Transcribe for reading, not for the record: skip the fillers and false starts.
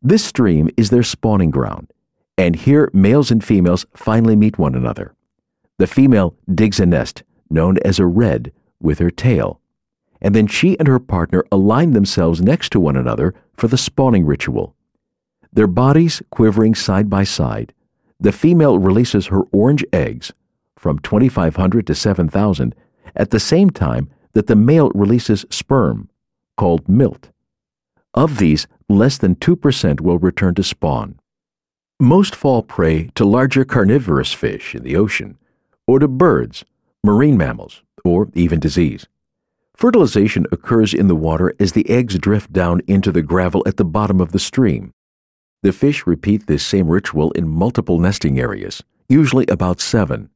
This stream is their spawning ground, and here males and females finally meet one another. The female digs a nest, known as a redd, with her tail, and then she and her partner align themselves next to one another for the spawning ritual. Their bodies quivering side by side, the female releases her orange eggs, from 2,500 to 7,000, at the same time that the male releases sperm, called milt. Of these, less than 2% will return to spawn. Most fall prey to larger carnivorous fish in the ocean, or to birds, marine mammals, or even disease. Fertilization occurs in the water as the eggs drift down into the gravel at the bottom of the stream. The fish repeat this same ritual in multiple nesting areas, usually about 7,